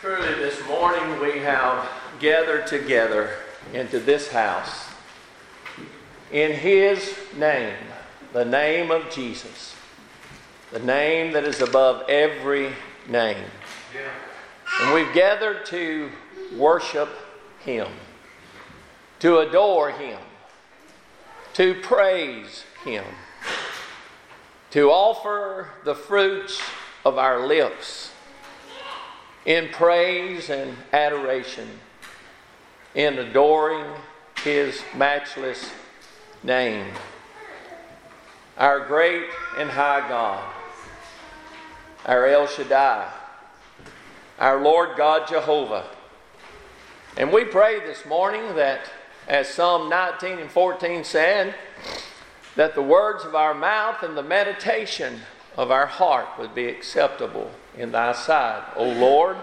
Truly, this morning we have gathered together into this house in His name, the name of Jesus, the name that is above every name. And we've gathered to worship Him, to adore Him, to praise Him, to offer the fruits of our lips in praise and adoration, in adoring His matchless name. Our great and high God, our El Shaddai, our Lord God Jehovah. And we pray this morning that, as Psalm 19 and 14 said, that the words of our mouth and the meditation of our heart would be acceptable in Thy sight, O Lord,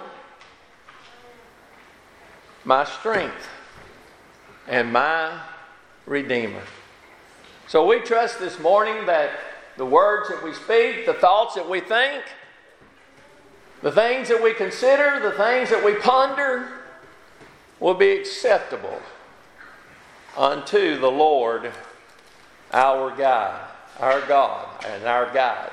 my strength and my Redeemer. So we trust this morning that the words that we speak, the thoughts that we think, the things that we consider, the things that we ponder, will be acceptable unto the Lord, our God, and our guide.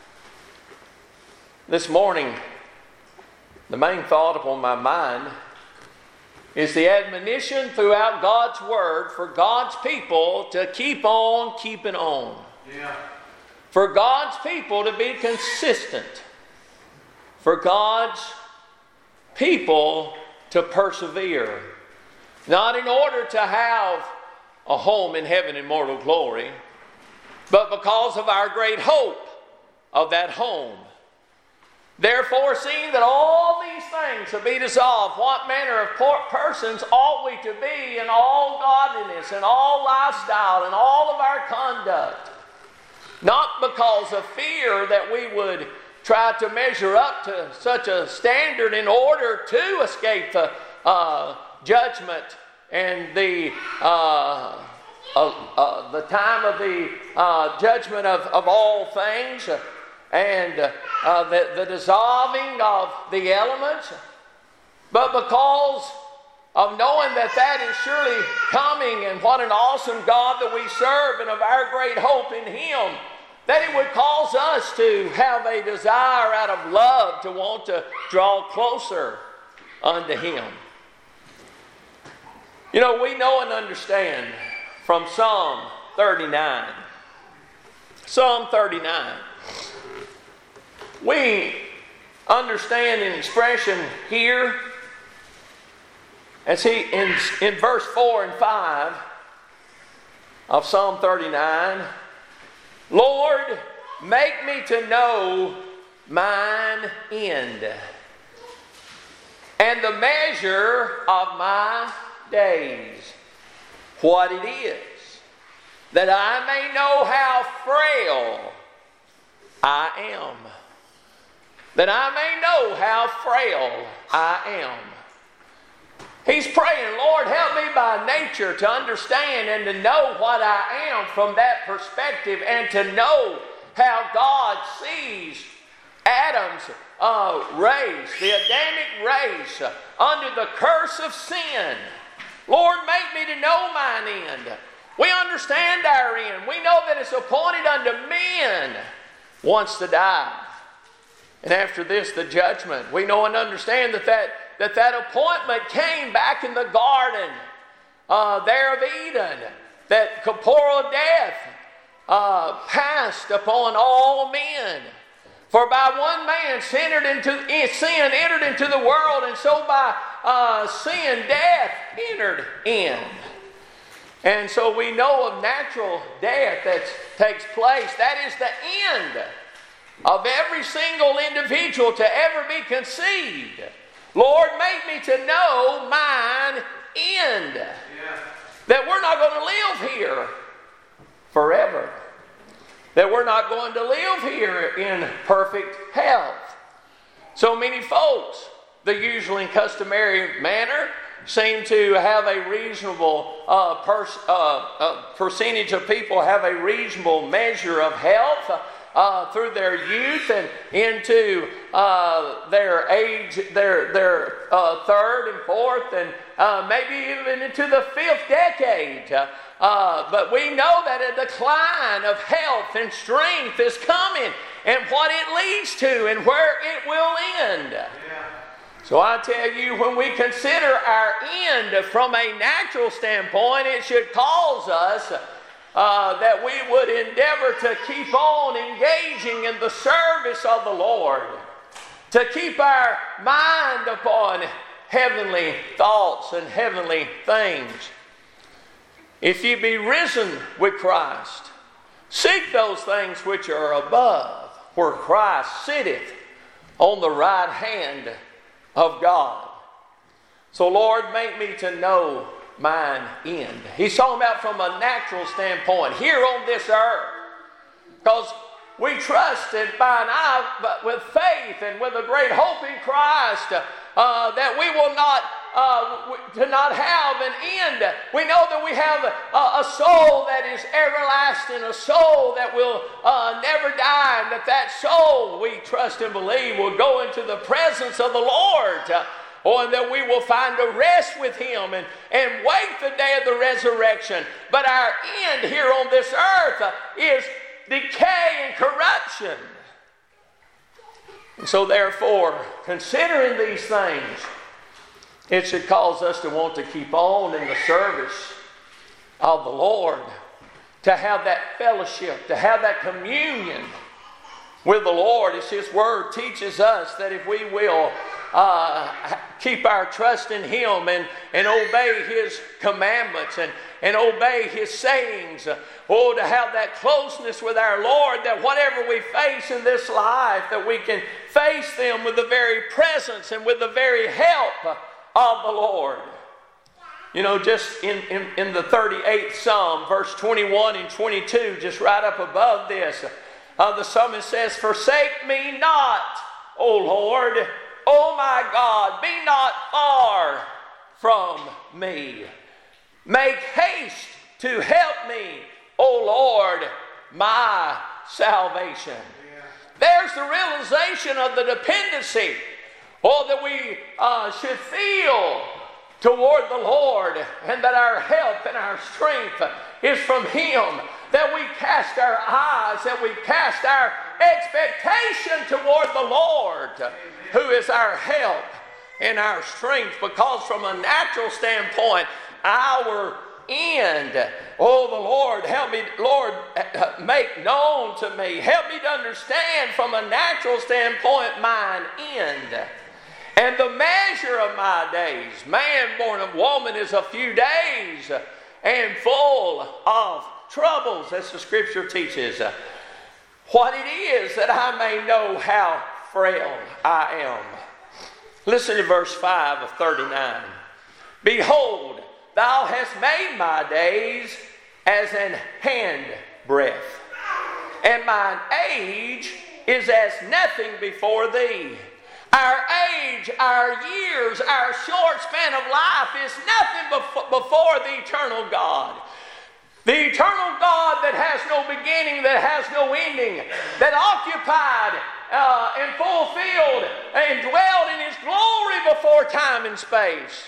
This morning, the main thought upon my mind is the admonition throughout God's Word for God's people to keep on keeping on. Yeah. For God's people to be consistent. For God's people to persevere. Not in order to have a home in heaven in mortal glory, but because of our great hope of that home. Therefore, seeing that all these things will be dissolved, what manner of persons ought we to be in all godliness and all lifestyle and all of our conduct? Not because of fear that we would try to measure up to such a standard in order to escape the judgment and the time of the judgment of all things, and the dissolving of the elements, but because of knowing that is surely coming, and what an awesome God that we serve, and of our great hope in Him, that it would cause us to have a desire out of love to want to draw closer unto Him. You know, we know and understand from Psalm 39. Psalm 39. We understand an expression here, as he in verse 4 and 5 of Psalm 39, Lord, make me to know mine end, and the measure of my days, what it is, that I may know how frail I am. That I may know how frail I am. He's praying, Lord, help me by nature to understand and to know what I am from that perspective, and to know how God sees Adam's race, the Adamic race, under the curse of sin. Lord, make me to know mine end. We understand our end. We know that it's appointed unto men once to die. And after this, the judgment. We know and understand that appointment came back in the garden there of Eden. That corporal death passed upon all men. For by one man sin entered into the world, and so by sin death entered in. And so we know of natural death that takes place. That is the end of every single individual to ever be conceived. Lord, make me to know mine end. Yeah. That we're not going to live here forever. That we're not going to live here in perfect health. So many folks, the usual and customary manner, seem to have a reasonable percentage of people have a reasonable measure of health. through their youth and into their age, their third and fourth, and maybe even into the fifth decade. But we know that a decline of health and strength is coming, and what it leads to and where it will end. So I tell you, when we consider our end from a natural standpoint, it should cause us that we would endeavor to keep on engaging in the service of the Lord, to keep our mind upon heavenly thoughts and heavenly things. If ye be risen with Christ, seek those things which are above, where Christ sitteth on the right hand of God. So Lord, make me to know mine end. He's talking about from a natural standpoint here on this earth, because we trust it by an eye, but with faith and with a great hope in Christ, that we will not to not have an end. We know that we have a soul that is everlasting, a soul that will never die, and that soul, we trust and believe, will go into the presence of the Lord. And that we will find a rest with Him and wait the day of the resurrection. But our end here on this earth is decay and corruption. And so therefore, considering these things, it should cause us to want to keep on in the service of the Lord, to have that fellowship, to have that communion with the Lord. As His Word teaches us that if we will keep our trust in Him and obey His commandments and obey His sayings, to have that closeness with our Lord, that whatever we face in this life, that we can face them with the very presence and with the very help of the Lord. You know, just in the 38th Psalm, verse 21 and 22, just right up above this, the psalmist says, "Forsake me not, O Lord, O my God, be not far from me. Make haste to help me, O Lord, my salvation." There's the realization of the dependency, that we should feel toward the Lord, and that our help and our strength is from Him, that we cast our eyes, that we cast our expectation toward the Lord, who is our help and our strength, because from a natural standpoint, our end, the Lord, help me, Lord, make known to me, help me to understand from a natural standpoint mine end. And the measure of my days, man born of woman, is a few days, and full of troubles, as the Scripture teaches. What it is, that I may know how frail I am. Listen to verse 5 of 39. "Behold, thou hast made my days as an handbreadth, and mine age is as nothing before thee." Our age, our years, our short span of life is nothing before the eternal God. The eternal God that has no beginning, that has no ending, that occupied and fulfilled and dwelled in His glory before time and space.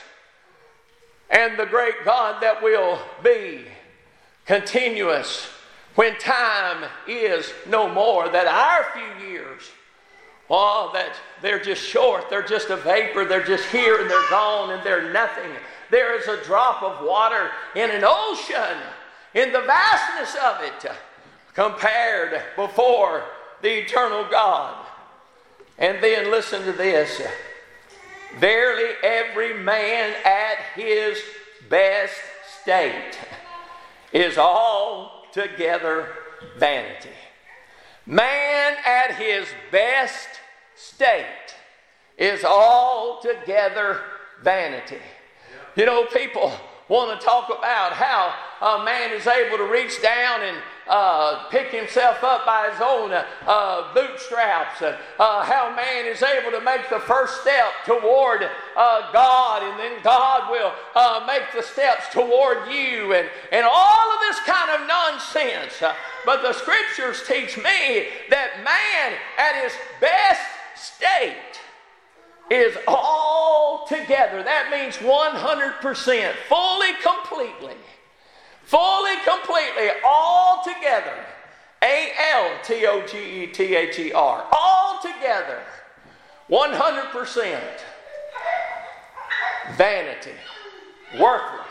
And the great God that will be continuous when time is no more, that our few years, that they're just short, they're just a vapor, they're just here and they're gone and they're nothing. There is a drop of water in an ocean, in the vastness of it, compared before the eternal God. And then listen to this. "Verily every man at his best state is altogether vanity." Man at his best state is altogether vanity. You know, people want to talk about how a man is able to reach down pick himself up by his own bootstraps, and how man is able to make the first step toward God, and then God will make the steps toward you, and all of this kind of nonsense. But the Scriptures teach me that man at his best state is all together. That means 100%, fully, completely, all together. ALTOGETHER, all together, 100%. Vanity, worthless,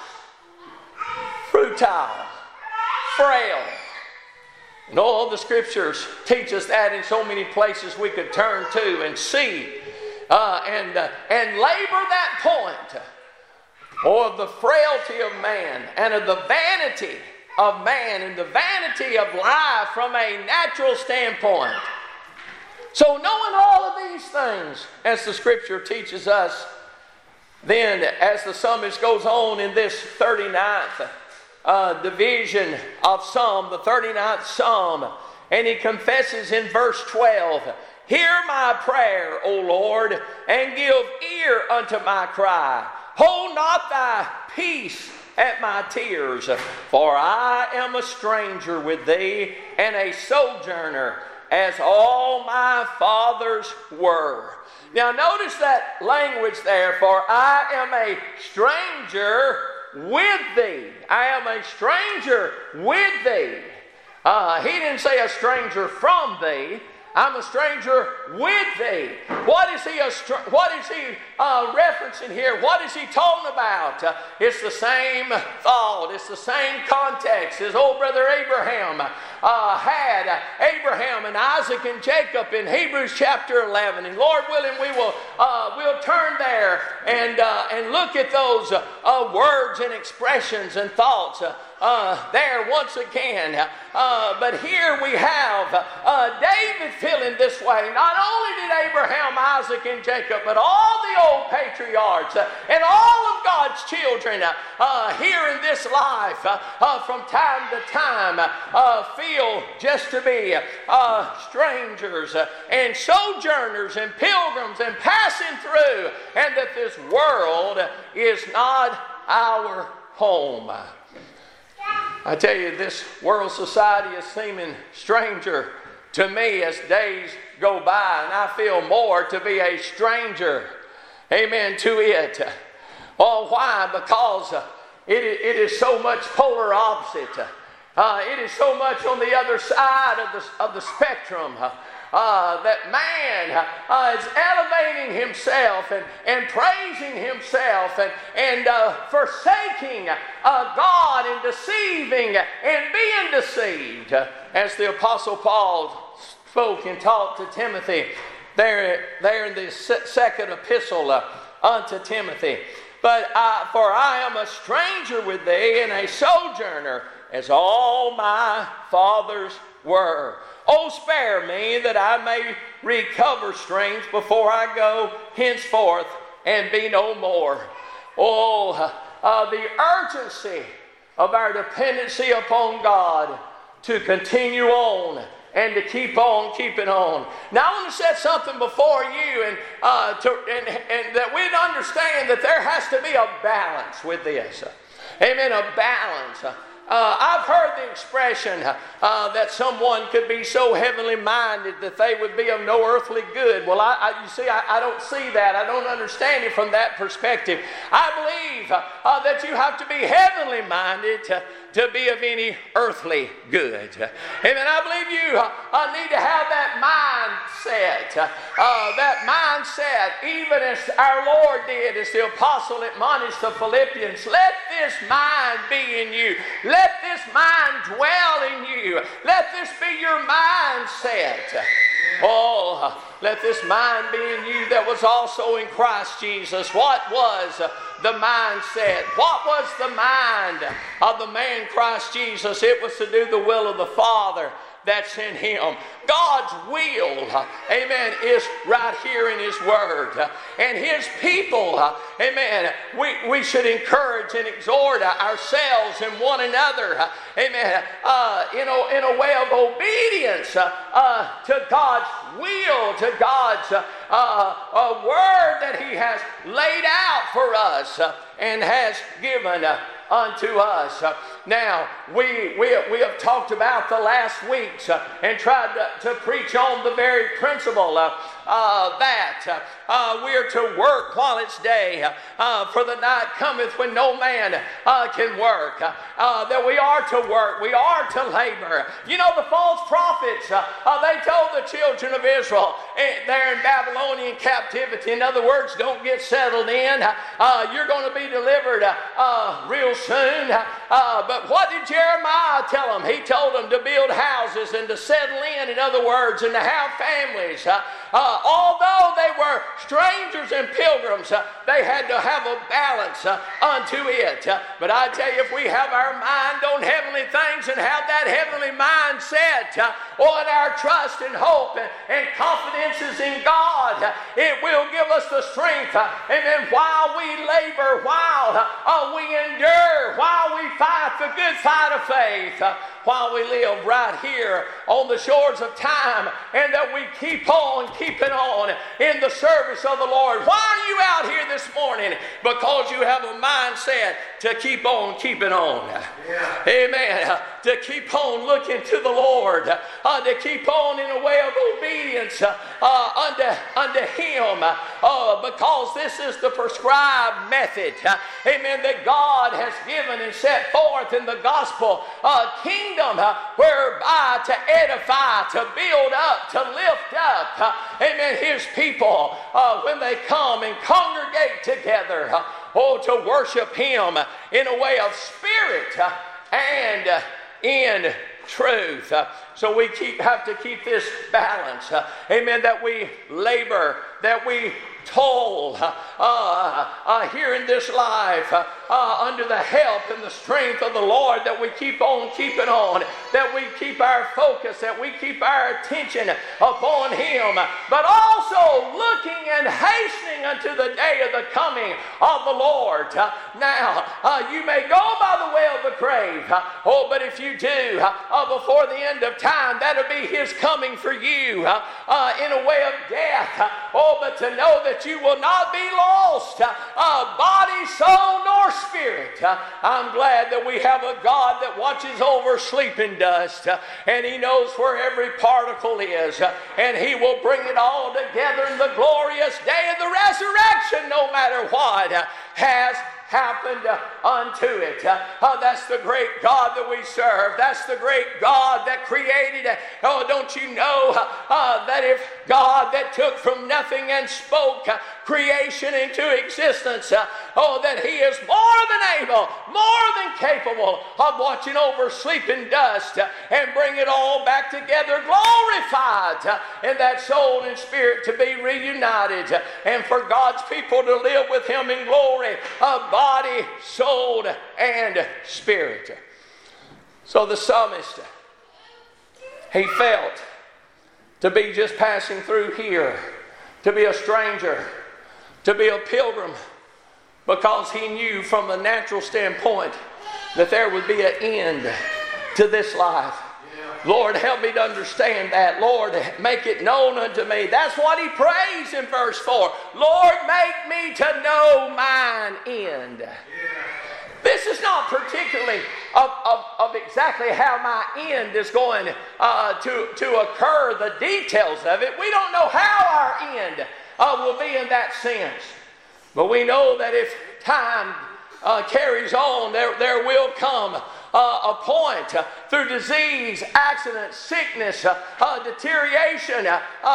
futile, frail. And all the Scriptures teach us that in so many places we could turn to and see and labor that point of the frailty of man and of the vanity of man and the vanity of life from a natural standpoint. So knowing all of these things, as the Scripture teaches us, then as the psalmist goes on in this 39th division of Psalm, the 39th Psalm, and he confesses in verse 12, "Hear my prayer, O Lord, and give ear unto my cry. Hold not thy peace at my tears, for I am a stranger with thee, and a sojourner, as all my fathers were." Now notice that language there, for I am a stranger with thee. I am a stranger with thee. He didn't say a stranger from thee. I'm a stranger with thee. What is he referencing here? What is he talking about? It's the same thought. It's the same context as old brother Abraham had. Abraham and Isaac and Jacob in Hebrews chapter 11. And Lord willing, we'll turn there and look at those words and expressions and thoughts there once again. But here we have David feeling this way. Not only did Abraham, Isaac, and Jacob, but all the old patriarchs and all of God's children here in this life from time to time feel just to be strangers and sojourners and pilgrims and passing through, and that this world is not our home. I tell you, this world society is seeming stranger to me as days go by, and I feel more to be a stranger, amen, to it. Oh, why? Because it is so much polar opposite. It is so much on the other side of the spectrum. That man is elevating himself and praising himself and forsaking God and deceiving and being deceived, as the Apostle Paul spoke and taught to Timothy there in the second epistle unto Timothy. But for I am a stranger with thee and a sojourner, as all my fathers were. Oh, spare me that I may recover strength before I go henceforth and be no more. Oh, the urgency of our dependency upon God to continue on and to keep on keeping on. Now I want to set something before you and that we'd understand that there has to be a balance with this. Amen, a balance. I've heard the expression that someone could be so heavenly minded that they would be of no earthly good. Well, you see, I don't see that. I don't understand it from that perspective. I believe that you have to be heavenly minded to be of any earthly good. Amen. I believe you need to have that mindset. That mindset, even as our Lord did, as the apostle admonished the Philippians, let this mind be in you. Let this mind dwell in you. Let this be your mindset. Oh, let this mind be in you that was also in Christ Jesus. What was the mindset? What was the mind of the man Christ Jesus? It was to do the will of the Father. that's in him. God's will, amen, is right here in his word. And his people, amen, we should encourage and exhort ourselves and one another, amen, in a way of obedience to God's will, to God's word that he has laid out for us and has given unto us. Now, we have talked about the last weeks and tried to preach on the very principle that we are to work while it's day, for the night cometh when no man can work. That we are to work, we are to labor. You know, the false prophets, they told the children of Israel there in Babylonian captivity, in other words, don't get settled in. You're going to be delivered real soon. But what did Jeremiah tell them? He told them to build houses and to settle in other words, and to have families. Although they were strangers and pilgrims, they had to have a balance unto it. But I tell you, if we have our mind on heavenly things and have that heavenly mindset, on our trust and hope and confidence is in God, it will give us the strength. Amen. While we labor, while we endure, while we fight the good fight of faith, while we live right here on the shores of time, and that we keep on keeping on in the service of the Lord. Why are you out here this morning? Because you have a mindset to keep on keeping on. Yeah. Amen. To keep on looking to the Lord. To keep on in a way of obedience unto him. Because this is the prescribed method. Amen. That God has given and set forth in the gospel kingdom, whereby to edify, to build up, to lift up, amen, his people when they come and congregate together, to worship him in a way of spirit and in truth. So we have to keep this balance, amen, that we labor, that we toil here in this life under the help and the strength of the Lord, that we keep on keeping on, that we keep our focus, that we keep our attention upon him, but also looking and hastening unto the day of the coming of the Lord. Now, you may go by the way of the grave, but if you do, before the end of time, that'll be his coming for you in a way of death. But to know that you will not be lost, body, soul, nor spirit. I'm glad that we have a God that watches over sleeping dust, and he knows where every particle is, and he will bring it all together in the glorious day of the resurrection, no matter what has happened unto it. That's the great God that we serve. That's the great God that created. Don't you know that if God that took from nothing and spoke creation into existence, that he is more than able, more than capable of watching over sleeping dust and bring it all back together glorified, and that soul and spirit to be reunited, and for God's people to live with him in glory, body, soul, and spirit. So the psalmist, he felt to be just passing through here, to be a stranger, to be a pilgrim, because he knew from a natural standpoint that there would be an end to this life. Lord, help me to understand that. Lord, make it known unto me. That's what he prays in verse 4. Lord, make me to know mine end. Yeah. This is not particularly of exactly how my end is going to occur, the details of it. We don't know how our end will be in that sense. But we know that if time carries on, there will come a point through disease, accident, sickness, deterioration,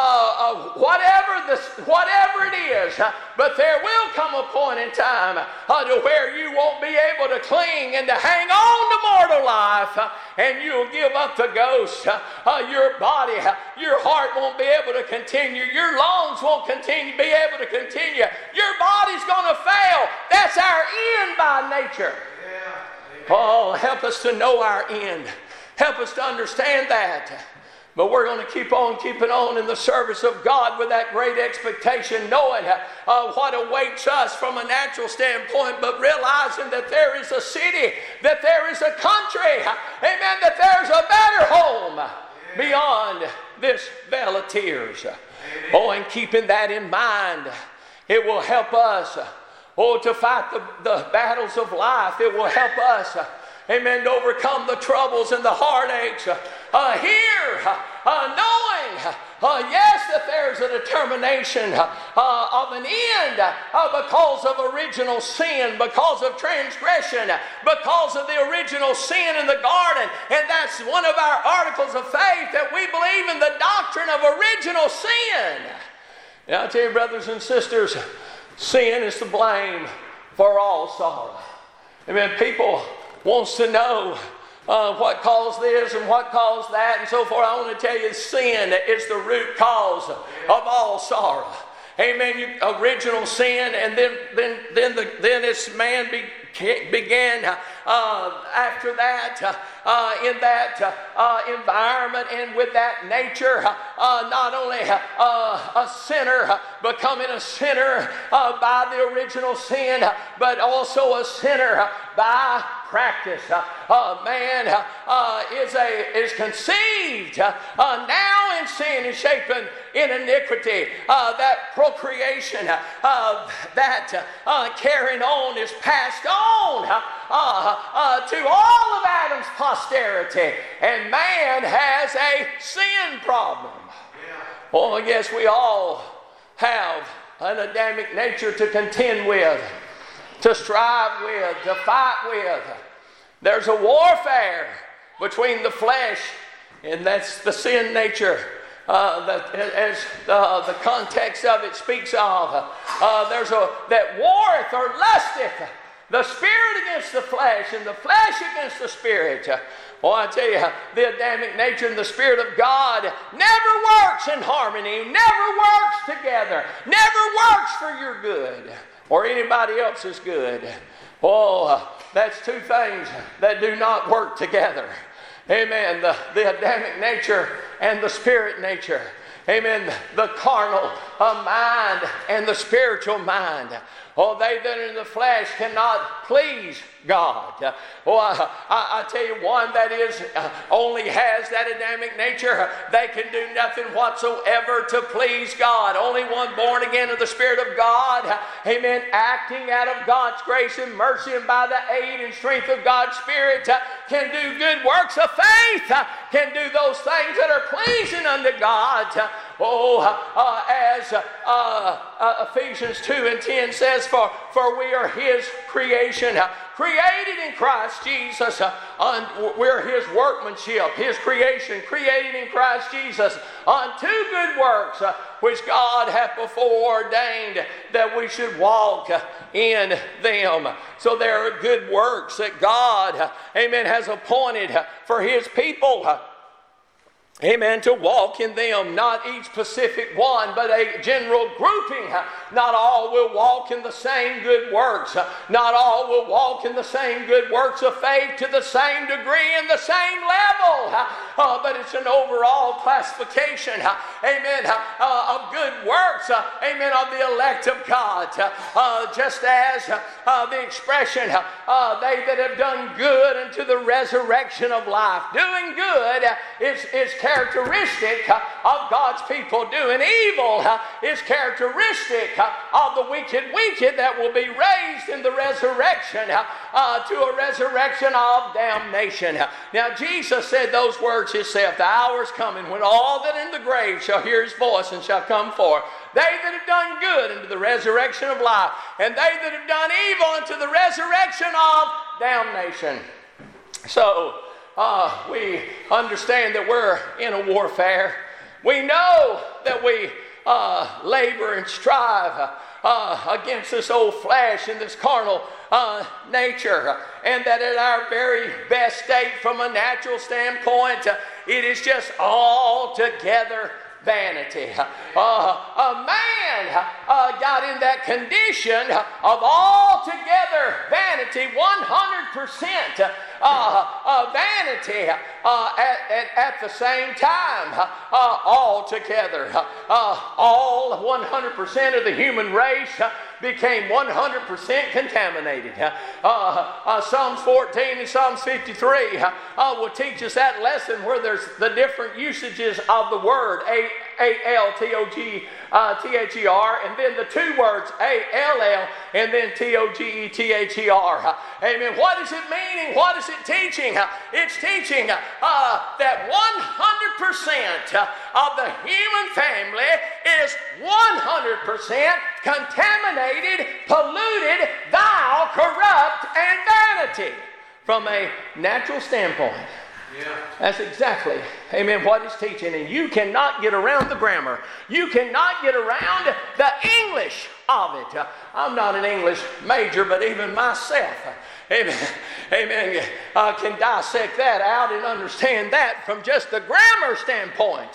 whatever it is, but there will come a point in time to where you won't be able to cling and to hang on to mortal life, and you'll give up the ghost. Your body, your heart won't be able to continue. Your lungs won't be able to continue. Your body's going to fail. That's our end by nature. Oh, help us to know our end. Help us to understand that. But we're going to keep on keeping on in the service of God with that great expectation, knowing what awaits us from a natural standpoint, but realizing that there is a city, that there is a country, amen, that there's a better home beyond this vale of tears. Oh, and keeping that in mind, it will help us, to fight the battles of life. It will help us, amen, to overcome the troubles and the heartaches. Knowing, yes, that there's a determination of an end because of original sin, because of transgression, because of the original sin in the garden. And that's one of our articles of faith, that we believe in the doctrine of original sin. Now, I tell you, brothers and sisters, sin is to blame for all sorrow. Amen. People wants to know what caused this and what caused that and so forth. I want to tell you, sin is the root cause of all sorrow. Amen. Original sin, and then this man began after that in that environment and with that nature, not only a sinner, becoming a sinner by the original sin, but also a sinner by practice. Man is conceived now in sin and shapen in iniquity. That procreation, that carrying on is passed on to all of Adam's posterity, and man has a sin problem. Well, I guess we all have an Adamic nature to contend with, to strive with, to fight with. There's a warfare between the flesh, and that's the sin nature. As the context of it speaks of, there's that warreth or lusteth, the spirit against the flesh, and the flesh against the spirit. Well, I tell you, the Adamic nature and the Spirit of God never works in harmony, never works together, never works for your good or anybody else's good. Oh, that's two things that do not work together. Amen. The Adamic nature and the spirit nature. Amen. The carnal mind and the spiritual mind. Oh, they that are in the flesh cannot please God. I tell you, one that is only has that Adamic nature, they can do nothing whatsoever to please God. Only one born again of the Spirit of God, amen, acting out of God's grace and mercy and by the aid and strength of God's Spirit, can do good works of faith, can do those things that are pleasing unto God. As Ephesians 2 and 10 says, for we are His creation, created in Christ Jesus. We're His workmanship, His creation, created in Christ Jesus unto good works, which God hath before ordained that we should walk in them. So there are good works that God, amen, has appointed for His people. Amen, to walk in them, not each specific one, but a general grouping. Not all will walk in the same good works. Not all will walk in the same good works of faith to the same degree and the same level. But it's an overall classification, amen, of good works, amen, of the elect of God. Just as the expression, they that have done good unto the resurrection of life. Doing good is characteristic of God's people. Doing evil is characteristic of the wicked that will be raised in the resurrection to a resurrection of damnation. Now Jesus said those words Himself, the hour is coming when all that in the grave shall hear His voice and shall come forth. They that have done good unto the resurrection of life, and they that have done evil unto the resurrection of damnation. So we understand that we're in a warfare. We know that we labor and strive against this old flesh and this carnal nature, and that at our very best state from a natural standpoint, it is just altogether vanity. A man got in that condition of altogether vanity vanity, 100% vanity at the same time, all together. All 100% of the human race became 100% contaminated. Psalms 14 and Psalms 53 will teach us that lesson where there's the different usages of the word A-L-T-O-G-T-H-E-R, and then the two words A-L-L and then T-O-G-E-T-H-E-R. Amen. What is it meaning? What is it teaching? It's teaching that 100% of the human family is 100% contaminated, polluted, vile, corrupt, and vanity from a natural standpoint. Yeah. That's exactly, amen, what it's teaching. And you cannot get around the grammar. You cannot get around the English of it. I'm not an English major, but even myself, amen, can dissect that out and understand that from just the grammar standpoint.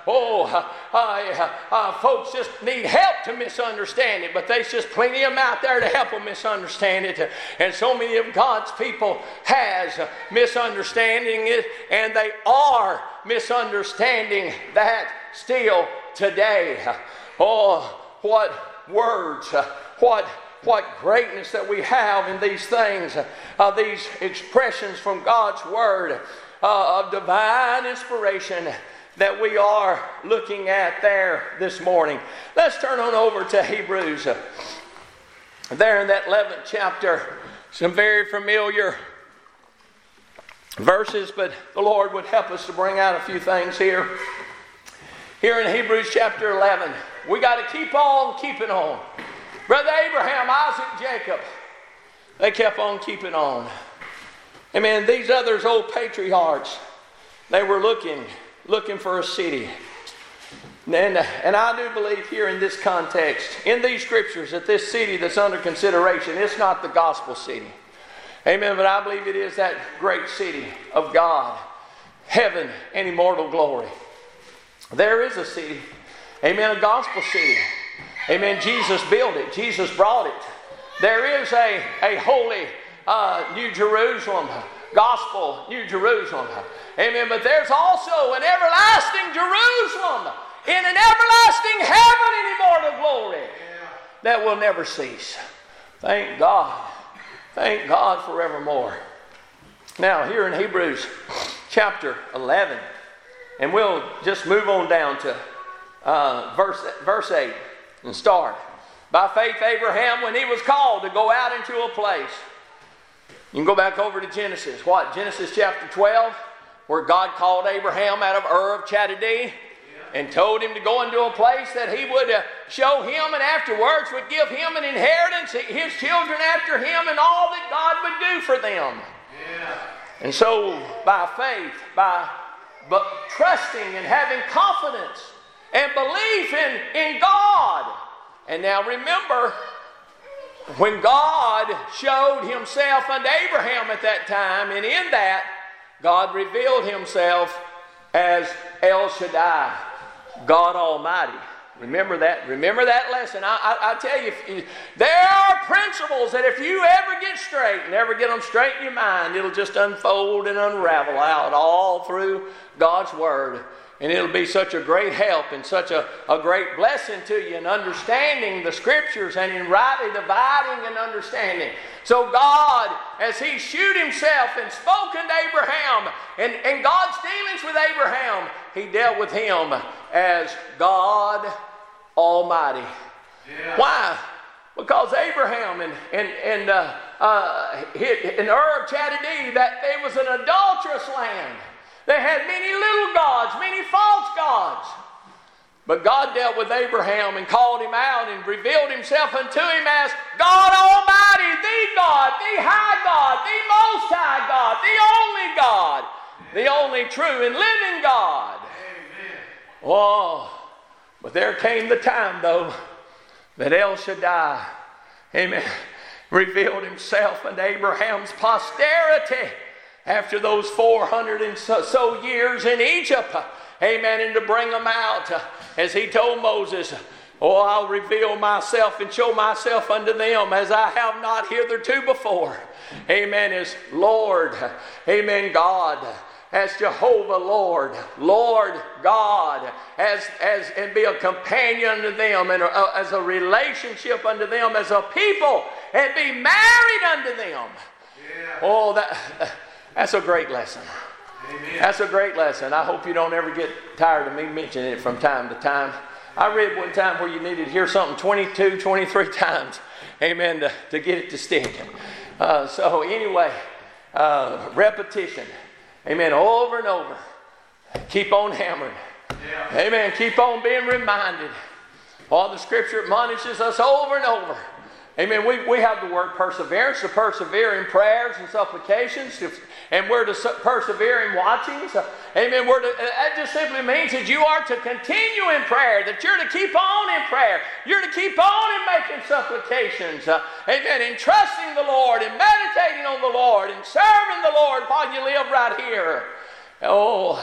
Folks just need help to misunderstand it, but there's just plenty of them out there to help them misunderstand it. And so many of God's people has misunderstanding it, and they are misunderstanding that still today. Oh, what words, what greatness that we have in these things, these expressions from God's Word of divine inspiration that we are looking at there this morning. Let's turn on over to Hebrews. There in that 11th chapter, some very familiar verses, but the Lord would help us to bring out a few things here. Here in Hebrews chapter 11, we got to keep on keeping on. Brother Abraham, Isaac, Jacob, they kept on keeping on. Amen. These others, old patriarchs, they were looking for a city. And I do believe here in this context, in these scriptures, that this city that's under consideration, it's not the gospel city. Amen. But I believe it is that great city of God, heaven and immortal glory. There is a city. Amen. A gospel city. Amen. Jesus built it. Jesus brought it. There is a holy New Jerusalem, gospel New Jerusalem. Amen. But there's also an everlasting Jerusalem in an everlasting heaven and immortal glory that will never cease. Thank God. Thank God forevermore. Now, here in Hebrews chapter 11, and we'll just move on down to verse 8 and start. By faith, Abraham, when he was called to go out into a place. You can go back over to Genesis. What? Genesis chapter 12, where God called Abraham out of Ur of Chaldees and told him to go into a place that he would show him, and afterwards would give him an inheritance, his children after him, and all that God would do for them. Yeah. And so, by faith, but trusting and having confidence and belief in God. And now remember, when God showed himself unto Abraham at that time, and in that, God revealed himself as El Shaddai, God Almighty. Remember that lesson. I tell you, there are principles that if you ever get straight and ever get them straight in your mind, it'll just unfold and unravel out all through God's Word. And it'll be such a great help and such a great blessing to you in understanding the Scriptures and in rightly dividing and understanding. So God, as He shewed Himself and spoke unto Abraham, and God's dealings with Abraham, He dealt with him as God Almighty. Yeah. Why? Because Abraham in Ur of Chaldees, that it was an adulterous land. They had many little gods, many false gods. But God dealt with Abraham and called him out and revealed himself unto him as God Almighty, the God, the high God, the most high God, the only God, the only true and living God. Amen. Oh, but there came the time, though, that El Shaddai, amen, revealed himself unto Abraham's posterity. After those 400 and so years in Egypt, amen, and to bring them out, as he told Moses, Oh, I'll reveal myself and show myself unto them as I have not hitherto before. Amen. As Lord, amen, God, as Jehovah Lord, Lord God, and be a companion to them, and as a relationship unto them, as a people, and be married unto them. Yeah. Oh, that's a great lesson. Amen. That's a great lesson. I hope you don't ever get tired of me mentioning it from time to time. I read one time where you needed to hear something 22, 23 times, amen, to get it to stick. So anyway, repetition, amen, over and over. Keep on hammering. Yeah. Amen, keep on being reminded. All the Scripture admonishes us over and over. Amen, we have the word perseverance, to persevere in prayers and supplications, and we're to persevere in watchings. Amen. That just simply means that you are to continue in prayer, that you're to keep on in prayer. You're to keep on in making supplications. Amen. And trusting the Lord and meditating on the Lord and serving the Lord while you live right here. Oh,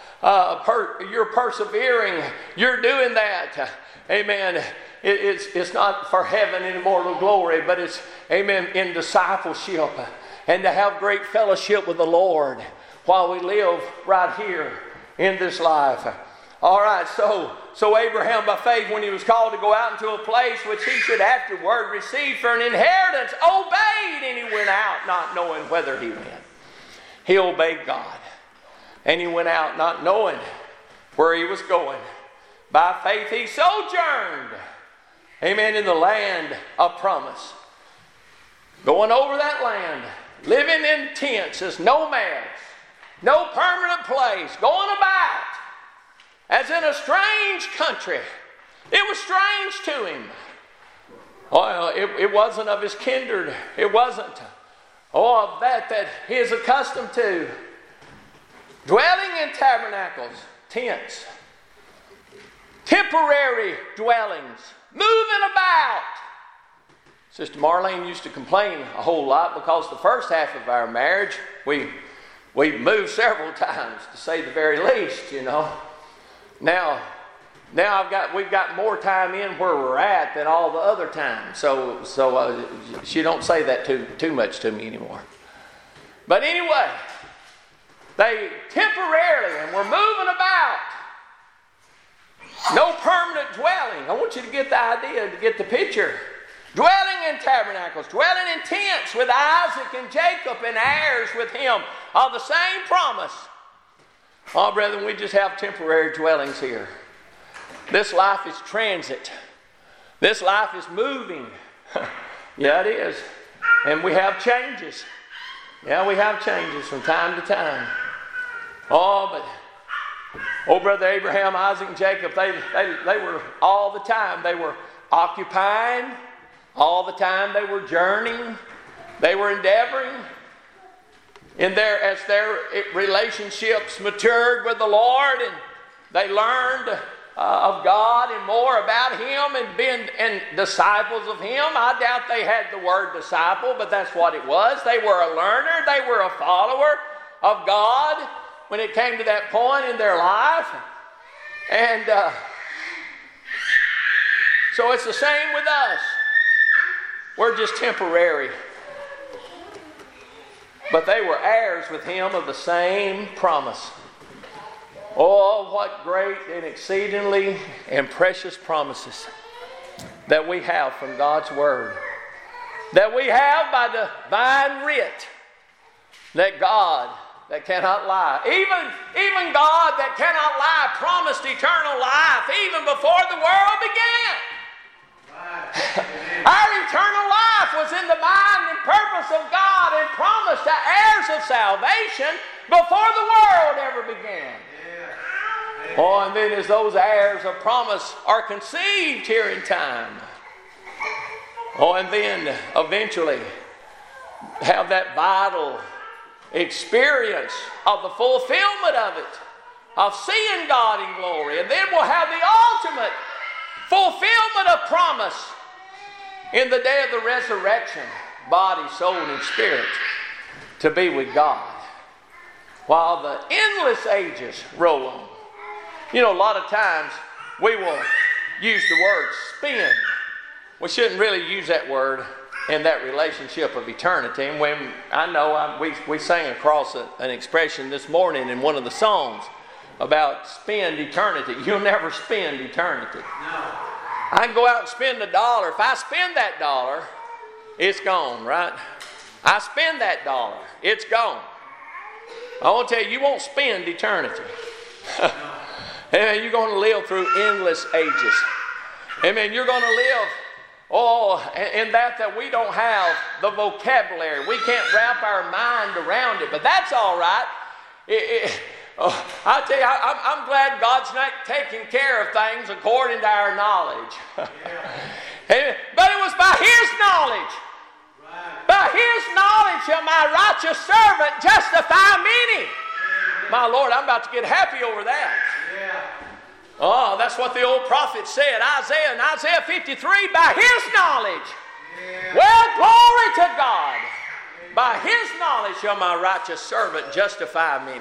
you're persevering. You're doing that. Amen. It's not for heaven and immortal glory, but it's, amen, in discipleship. And to have great fellowship with the Lord while we live right here in this life. All right, so Abraham by faith, when he was called to go out into a place which he should afterward receive for an inheritance, obeyed, and he went out not knowing whither he went. He obeyed God. And he went out not knowing where he was going. By faith he sojourned, amen, in the land of promise. Going over that land, living in tents as nomads, no permanent place, going about as in a strange country. It was strange to him. Well, it wasn't of his kindred. It wasn't of that he is accustomed to. Dwelling in tabernacles, tents, temporary dwellings, moving about. Sister Marlene used to complain a whole lot because the first half of our marriage, we moved several times, to say the very least, you know. Now we've got more time in where we're at than all the other times. So she don't say that too much to me anymore. But anyway, they temporarily, and we're moving about. No permanent dwelling. I want you to get the idea, to get the picture. Dwelling in tabernacles, dwelling in tents with Isaac and Jacob and heirs with him of the same promise. Oh, brethren, we just have temporary dwellings here. This life is transit. This life is moving. Yeah, it is. And we have changes. Yeah, we have changes from time to time. Brother Abraham, Isaac, and Jacob, they were all the time. They were occupying. All the time they were journeying. They were endeavoring. As their relationships matured with the Lord, and they learned of God and more about Him and being disciples of Him. I doubt they had the word disciple, but that's what it was. They were a learner. They were a follower of God when it came to that point in their life. And so it's the same with us. We're just temporary. But they were heirs with him of the same promise. Oh, what great and exceedingly and precious promises that we have from God's Word. That we have by divine writ. That God that cannot lie, even God that cannot lie, promised eternal life even before the world began. Our eternal life was in the mind and purpose of God and promised to heirs of salvation before the world ever began. Oh, and then as those heirs of promise are conceived here in time, and then eventually have that vital experience of the fulfillment of it, of seeing God in glory, and then we'll have the ultimate fulfillment of promise in the day of the resurrection, body, soul, and spirit, to be with God while the endless ages roll on. You know, a lot of times we will use the word spend. We shouldn't really use that word in that relationship of eternity. And when I know we sang across an expression this morning in one of the songs about spend eternity. You'll never spend eternity. No. I can go out and spend $1. If I spend that $1, it's gone, right? I spend that $1, it's gone. I want to tell you, you won't spend eternity. Amen. You're going to live through endless ages. Amen. You're going to live in that we don't have the vocabulary. We can't wrap our mind around it, but that's all right. I tell you, I'm glad God's not taking care of things according to our knowledge. Yeah. But it was by His knowledge. Right. By His knowledge shall my righteous servant justify many. Yeah. My Lord, I'm about to get happy over that. Yeah. Oh, that's what the old prophet said, Isaiah in Isaiah 53, by His knowledge. Yeah. Well, glory to God. Yeah. By His knowledge shall my righteous servant justify many.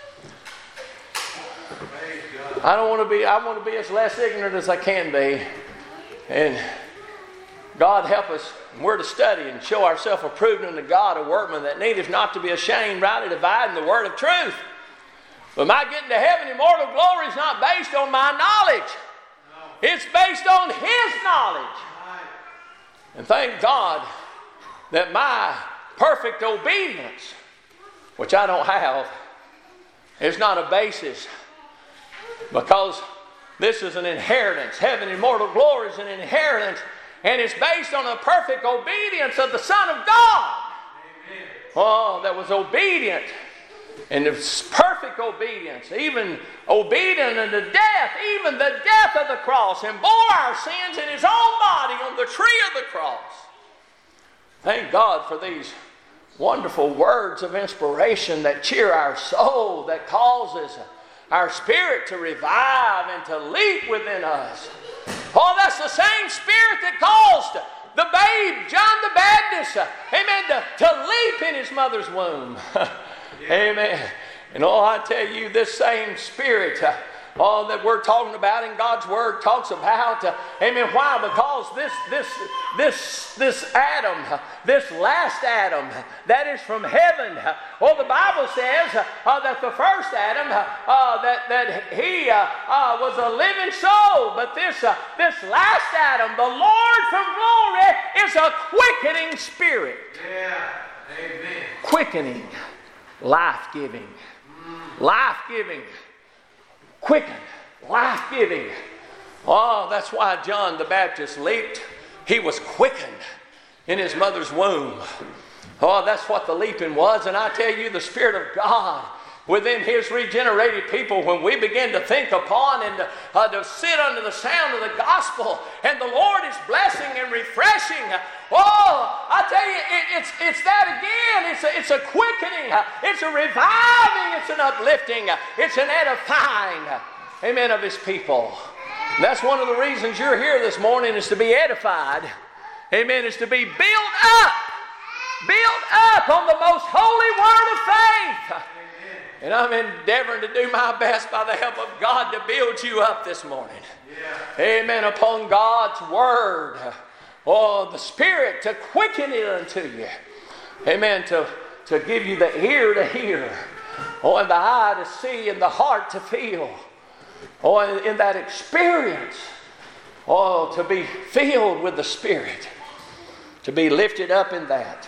I want to be as less ignorant as I can be. And God help us. We're to study and show ourselves approved unto God, a workman that needeth not to be ashamed, rightly dividing the word of truth. But my getting to heaven, immortal glory is not based on my knowledge. No. It's based on His knowledge. Right. And thank God that my perfect obedience, which I don't have, is not a basis. Because this is an inheritance. Heaven, immortal glory is an inheritance. And it's based on the perfect obedience of the Son of God. Amen. Oh, that was obedient. And it's perfect obedience. Even obedient unto death. Even the death of the cross. And bore our sins in His own body on the tree of the cross. Thank God for these wonderful words of inspiration that cheer our soul. That causes our spirit to revive and to leap within us. Oh, that's the same spirit that caused the babe, John the Baptist, amen, to leap in his mother's womb. Yeah. Amen. And I tell you, this same spirit that we're talking about in God's Word talks about, amen, why? Because this Adam, this last Adam, that is from heaven. Well, the Bible says that the first Adam, that he was a living soul, but this last Adam, the Lord from glory, is a quickening spirit. Yeah, amen. Quickening, life-giving, life-giving. Quicken, life-giving. Oh, that's why John the Baptist leaped. He was quickened in his mother's womb. Oh, that's what the leaping was. And I tell you, the Spirit of God within His regenerated people, when we begin to think upon and to sit under the sound of the gospel, and the Lord is blessing and refreshing. Oh, I tell you, it's that again. It's a quickening. It's a reviving. It's an uplifting. It's an edifying, amen, of His people. And that's one of the reasons you're here this morning, is to be edified. Amen. Is to be built up. Built up on the most holy word of faith. And I'm endeavoring to do my best by the help of God to build you up this morning. Yeah. Amen. Upon God's Word. Oh, the Spirit to quicken it unto you. Amen. To give you the ear to hear. Oh, and the eye to see and the heart to feel. Oh, in that experience. Oh, to be filled with the Spirit. To be lifted up in that.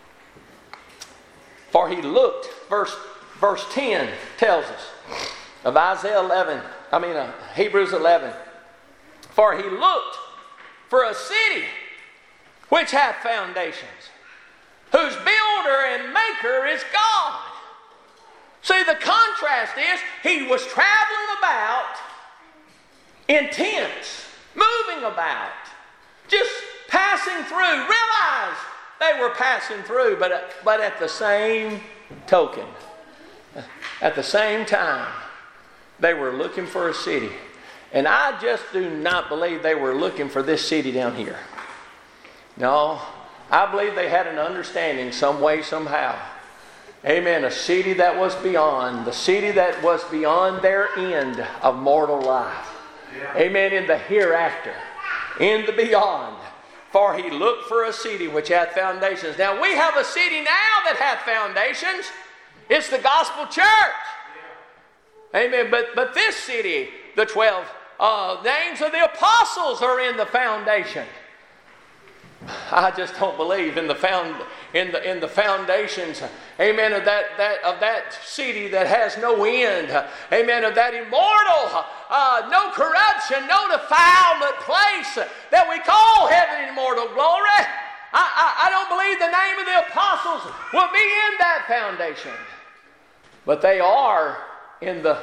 For He looked, Verse 10 tells us of Hebrews 11. For He looked for a city which hath foundations, whose builder and maker is God. See, the contrast is He was traveling about in tents, moving about, just passing through. Realize they were passing through, but at the same token, at the same time, they were looking for a city. And I just do not believe they were looking for this city down here. No, I believe they had an understanding some way, somehow. Amen. A city that was beyond, the city that was beyond their end of mortal life. Amen. In the hereafter, in the beyond. For he looked for a city which hath foundations. Now we have a city now that hath foundations. It's the gospel church. Amen. But this city, the 12 names of the apostles are in the foundation. I just don't believe in the foundations, amen, of that city that has no end, amen, of that immortal, no corruption, no defilement place that we call heaven and immortal glory. I don't believe the name of the apostles will be in that foundation, but they are in the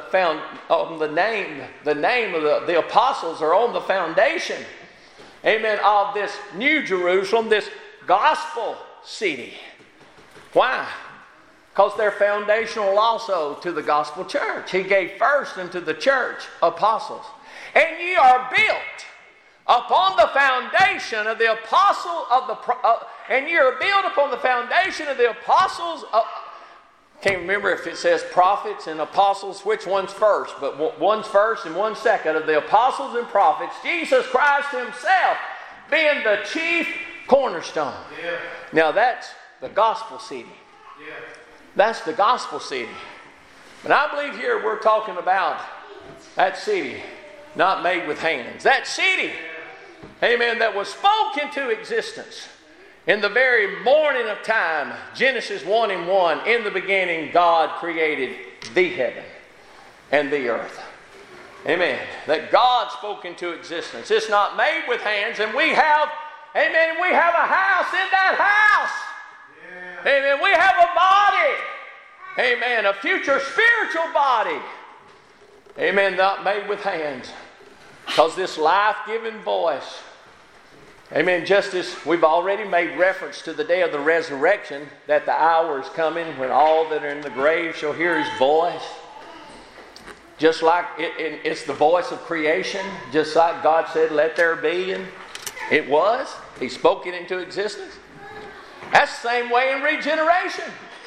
name of the apostles are on the foundation. Amen, of this New Jerusalem, this gospel city. Why? Because they're foundational also to the gospel church. He gave first unto the church apostles. And ye are built upon the foundation of the apostle of the... and ye are built upon the foundation of the apostles of... Can't remember if it says prophets and apostles, which one's first, but one's first and one's second of the apostles and prophets, Jesus Christ himself being the chief cornerstone. Yeah. Now that's the gospel city. Yeah. That's the gospel city. But I believe here we're talking about that city not made with hands. That city, amen, that was spoken to existence. In the very morning of time, Genesis 1:1, in the beginning God created the heaven and the earth. Amen. That God spoke into existence. It's not made with hands, and we have, amen, we have a house in that house. Yeah. Amen. We have a body. Amen. A future spiritual body. Amen. Not made with hands. Because this life-giving voice, amen, just as we've already made reference to the day of the resurrection, that the hour is coming when all that are in the grave shall hear his voice. Just like it's the voice of creation, just like God said, let there be, and it was. He spoke it into existence. That's the same way in regeneration.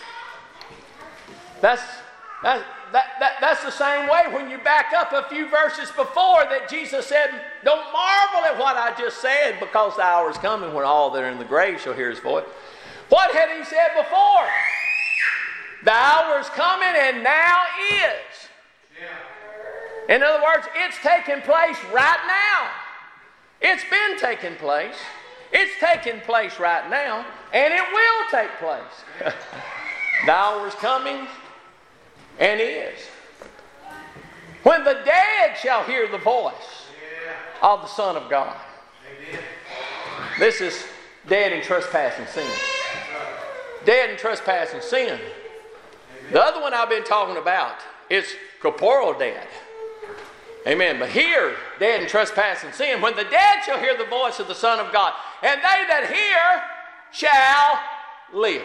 That's the same way when you back up a few verses before that Jesus said, don't marvel at what I just said, because the hour is coming when all that are in the grave shall hear his voice. What had he said before? The hour is coming and now is. Yeah. In other words, it's taking place right now. It's been taking place. It's taking place right now, and it will take place. The hour is coming and is. When the dead shall hear the voice of the Son of God. Amen. This is dead in trespass and sin. Dead in trespass and sin. Amen. The other one I've been talking about is corporal dead. Amen. But here, dead in trespass and sin, when the dead shall hear the voice of the Son of God, and they that hear shall live.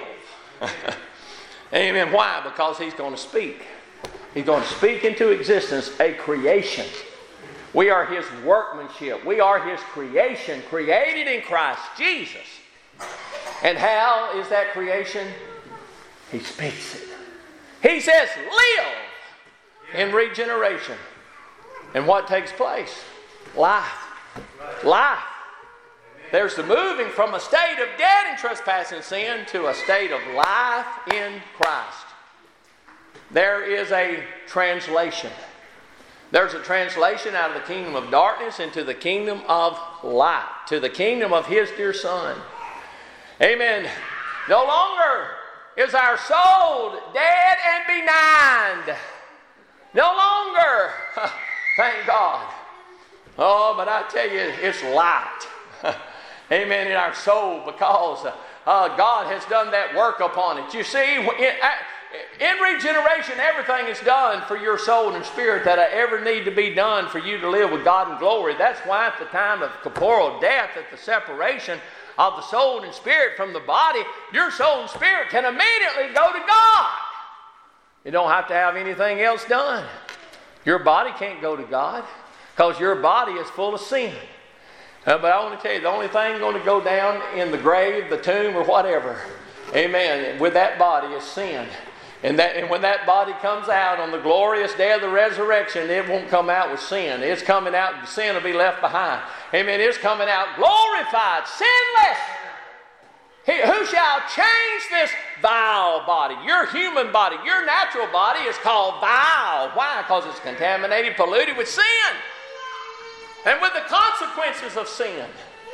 Amen. Why? Because he's going to speak. He's going to speak into existence a creation. We are his workmanship. We are his creation, created in Christ Jesus. And how is that creation? He speaks it. He says, live in regeneration. And what takes place? Life. Life. There's the moving from a state of dead in trespass and sin to a state of life in Christ. There is a translation. There's a translation out of the kingdom of darkness into the kingdom of light, to the kingdom of his dear Son. Amen. No longer is our soul dead and benign. No longer. Thank God. Oh, but I tell you, it's light. Amen, in our soul, because God has done that work upon it. You see, in regeneration, everything is done for your soul and spirit that ever need to be done for you to live with God in glory. That's why at the time of corporal death, at the separation of the soul and spirit from the body, your soul and spirit can immediately go to God. You don't have to have anything else done. Your body can't go to God because your body is full of sin. But I want to tell you, the only thing going to go down in the grave, the tomb, or whatever, amen, with that body is sin. And when that body comes out on the glorious day of the resurrection, it won't come out with sin. It's coming out, sin will be left behind. Amen. It's coming out glorified, sinless. Who shall change this vile body? Your human body, your natural body is called vile. Why? Because it's contaminated, polluted with sin. And with the consequences of sin.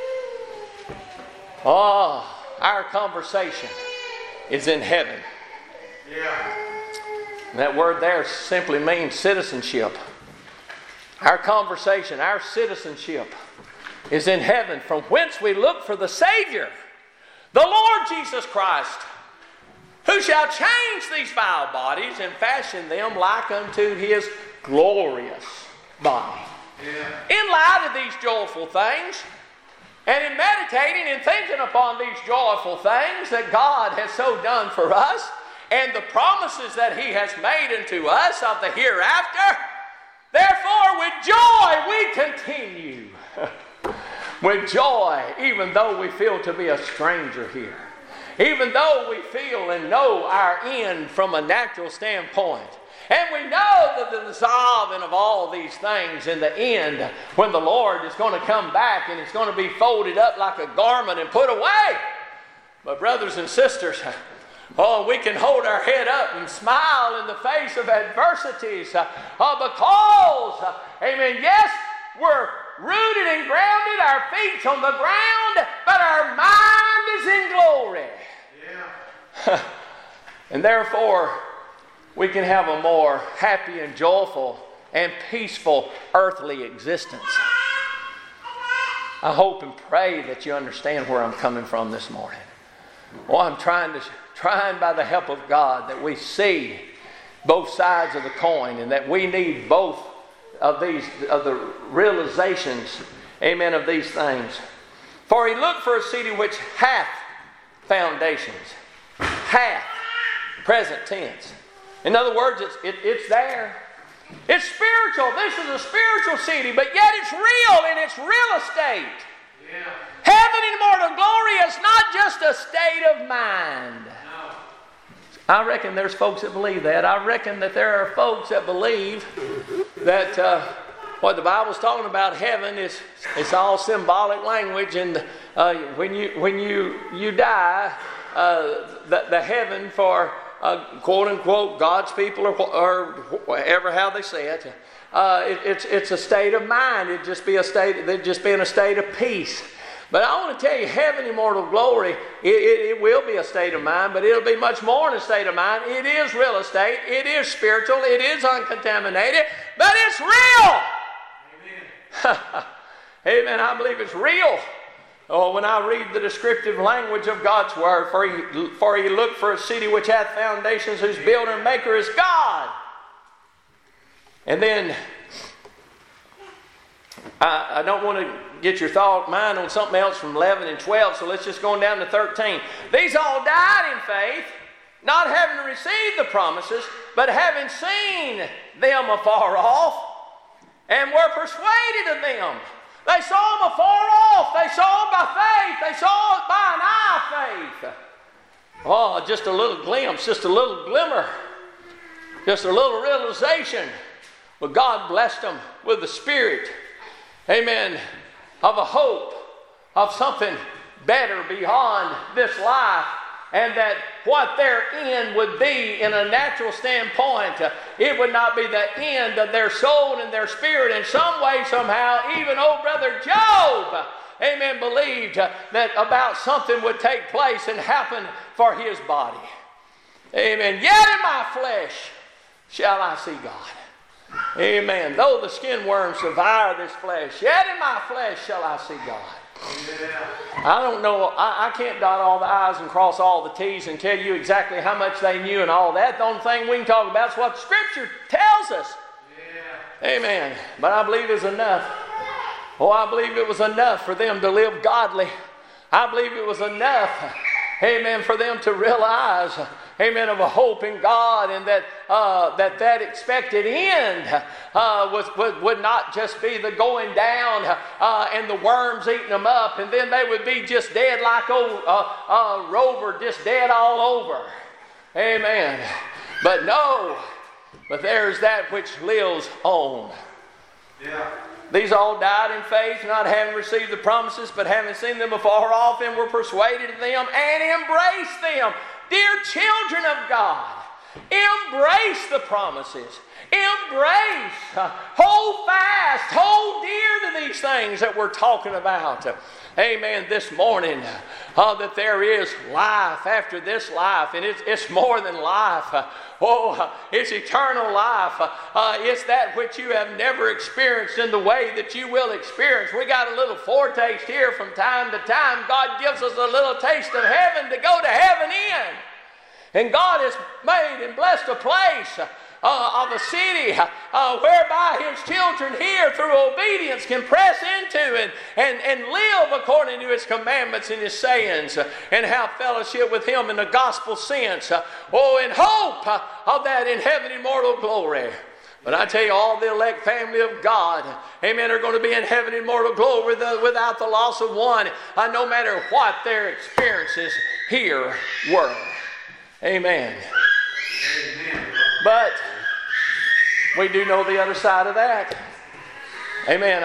Oh, our conversation is in heaven. Yeah. That word there simply means citizenship. Our conversation, our citizenship is in heaven, from whence we look for the Savior, the Lord Jesus Christ, who shall change these vile bodies and fashion them like unto His glorious body. Yeah. In light of these joyful things, and in meditating and thinking upon these joyful things that God has so done for us, and the promises that He has made unto us of the hereafter, therefore with joy we continue. With joy, even though we feel to be a stranger here. Even though we feel and know our end from a natural standpoint. And we know that the dissolving of all these things in the end, when the Lord is going to come back and it's going to be folded up like a garment and put away. But brothers and sisters, we can hold our head up and smile in the face of adversities because, amen, yes, we're rooted and grounded, our feet's on the ground, but our mind is in glory. Yeah. And therefore, we can have a more happy and joyful and peaceful earthly existence. I hope and pray that you understand where I'm coming from this morning. Well, I'm trying by the help of God that we see both sides of the coin, and that we need both of the realizations, amen, of these things. For He looked for a city which hath foundations. Hath, present tense. In other words, it's there. It's spiritual. This is a spiritual city, but yet it's real and it's real estate. Yeah. Heaven and immortal glory is not just a state of mind. No. I reckon there's folks that believe that. I reckon that there are folks that believe that what the Bible's talking about heaven is it's all symbolic language, and when you die, the heaven for quote unquote God's people or whatever how they say it, it's a state of mind. It'd just be in a state of peace. But I want to tell you, heaven, immortal glory, it will be a state of mind, but it'll be much more than a state of mind. It is real estate. It is spiritual. It is uncontaminated, but it's real. Amen. Amen. I believe it's real. Oh, when I read the descriptive language of God's word, for He looked for a city which hath foundations, whose builder and maker is God. And then I don't want to get your mind on something else from 11 and 12, so let's just go down to 13. These all died in faith, not having received the promises, but having seen them afar off, and were persuaded of them. They saw them afar off. They saw them by faith. They saw it by an eye of faith. Oh, just a little glimpse, just a little glimmer, just a little realization. But God blessed them with the Spirit, amen, of a hope of something better beyond this life, and that what their end would be in a natural standpoint, it would not be the end of their soul and their spirit. In some way, somehow, even old brother Job, amen, believed that about something would take place and happen for his body. Amen. Yet in my flesh shall I see God. Amen. Though the skin worms devour this flesh, yet in my flesh shall I see God. Yeah. I don't know, I can't dot all the I's and cross all the T's and tell you exactly how much they knew and all that. The only thing we can talk about is what the Scripture tells us. Yeah. Amen. But I believe it's enough. Oh, I believe it was enough for them to live godly. I believe it was enough, amen, for them to realize, amen, of a hope in God, and that expected end would not just be the going down and the worms eating them up, and then they would be just dead like old Rover, just dead all over. Amen. But no, but there's that which lives on. Yeah. These all died in faith, not having received the promises, but having seen them afar off, and were persuaded of them, and embraced them. Dear children of God, embrace the promises. Embrace, hold fast, hold dear to these things that we're talking about. Amen. This morning, that there is life after this life, and it's more than life. It's eternal life. It's that which you have never experienced in the way that you will experience. We got a little foretaste here from time to time. God gives us a little taste of heaven to go to heaven in. And God has made and blessed a place of a city whereby His children here through obedience can press into and live according to His commandments and His sayings, and have fellowship with Him in the gospel sense. In hope of that in heaven immortal glory. But I tell you, all the elect family of God, amen, are going to be in heaven immortal glory without the loss of one, no matter what their experiences here were. Amen. Amen. But we do know the other side of that. Amen.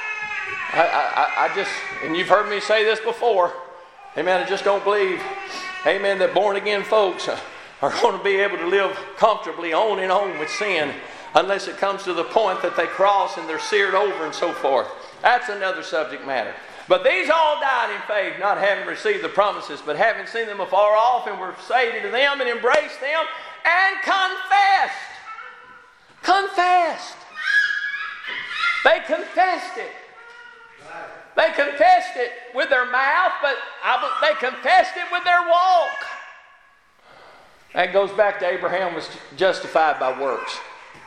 I just, and you've heard me say this before, amen, I just don't believe, amen, that born again folks are going to be able to live comfortably on and on with sin unless it comes to the point that they cross and they're seared over and so forth. That's another subject matter. But these all died in faith, not having received the promises, but having seen them afar off, and were persuaded to them, and embraced them, and confessed. Confessed. They confessed it. They confessed it with their mouth, but they confessed it with their walk. That goes back to Abraham was justified by works.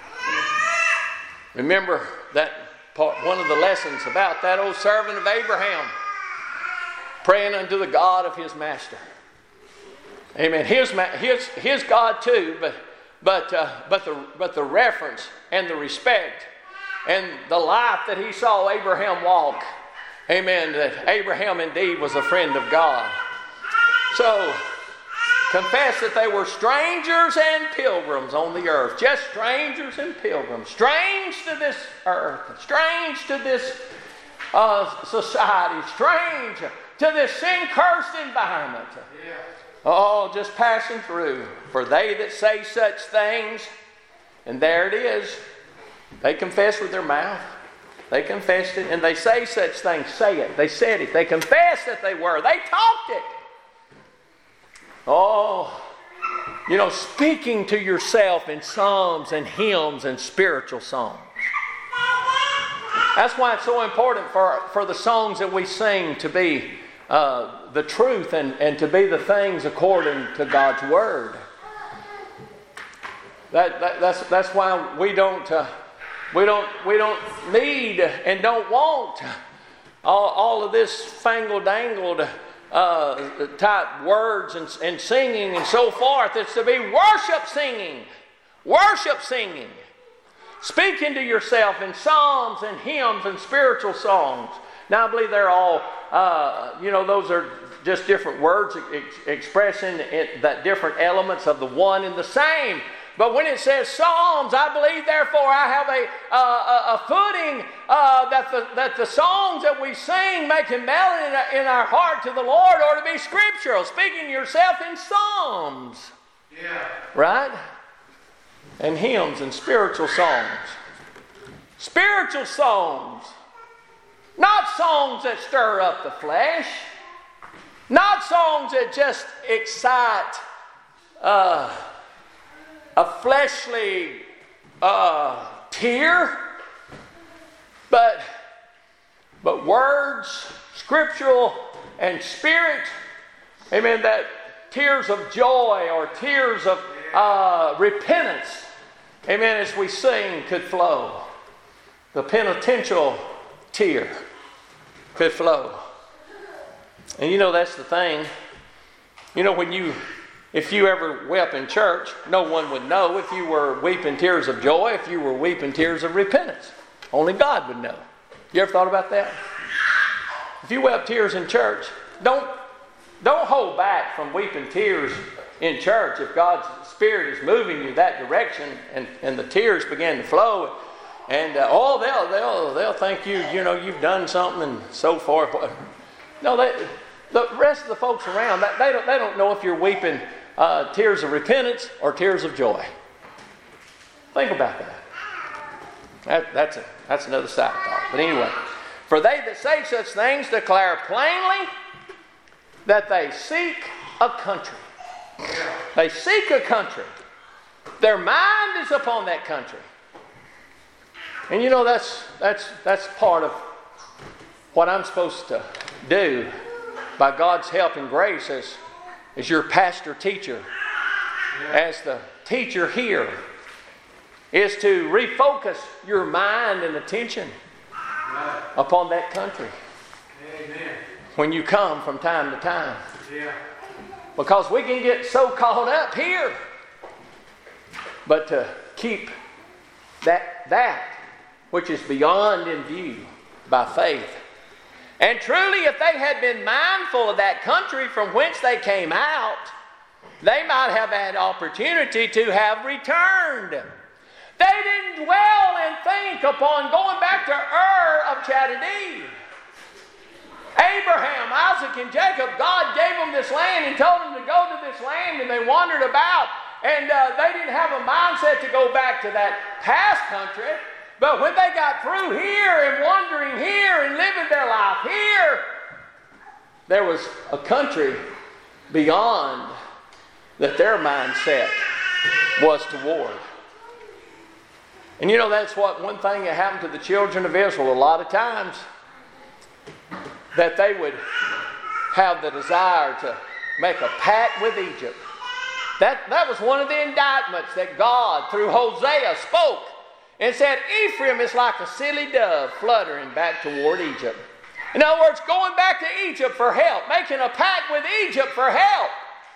Remember that part, one of the lessons about that old servant of Abraham, praying unto the God of his master. Amen. His God too, but the reference and the respect and the life that he saw Abraham walk. Amen. That Abraham indeed was a friend of God. So, confess that they were strangers and pilgrims on the earth. Just strangers and pilgrims. Strange to this earth. Strange to this society. Strange to this sin-cursed environment. Yeah. Oh, just passing through. For they that say such things, and there it is, they confess with their mouth. They confessed it, and they say such things. Say it. They said it. They confessed that they were. They talked it. Oh, speaking to yourself in psalms and hymns and spiritual songs. That's why it's so important for the songs that we sing to be the truth and to be the things according to God's Word. That's why we don't need and don't want all of this fangle-dangled type words and singing and so forth. It's to be worship singing, speaking to yourself in psalms and hymns and spiritual songs. Now I believe they're all those are just different words expressing that different elements of the one and the same. But when it says psalms, I believe, therefore, I have a footing that the songs that we sing, making melody in our heart to the Lord, are to be scriptural, speaking to yourself in psalms. Yeah. Right? And hymns and spiritual songs. Spiritual songs. Not songs that stir up the flesh. Not songs that just excite a fleshly tear, but words, scriptural and spirit, amen, that tears of joy or tears of repentance, amen, as we sing could flow. The penitential tear could flow. And that's the thing. If you ever wept in church, no one would know if you were weeping tears of joy, if you were weeping tears of repentance. Only God would know. You ever thought about that? If you wept tears in church, don't hold back from weeping tears in church, if God's Spirit is moving you that direction, and the tears begin to flow, and they'll think you've done something and so forth. No, the rest of the folks around, they don't know if you're weeping tears of repentance or tears of joy. Think about that. That's another side thought. But anyway, for they that say such things declare plainly that they seek a country. They seek a country. Their mind is upon that country. And that's part of what I'm supposed to do by God's help and grace as your pastor teacher, as the teacher here, is to refocus your mind and attention upon that country. Amen. When you come from time to time. Yeah. Because we can get so caught up here. But to keep that which is beyond in view by faith. And truly, if they had been mindful of that country from whence they came out, they might have had opportunity to have returned. They didn't dwell and think upon going back to Ur of Chaldees. Abraham, Isaac, and Jacob, God gave them this land and told them to go to this land, and they wandered about, and they didn't have a mindset to go back to that past country. But when they got through here and wandering here and living their life here, there was a country beyond that their mindset was toward. And that's one thing that happened to the children of Israel a lot of times, that they would have the desire to make a pact with Egypt. That was one of the indictments that God, through Hosea, spoke and said, Ephraim is like a silly dove fluttering back toward Egypt. In other words, going back to Egypt for help, making a pact with Egypt for help.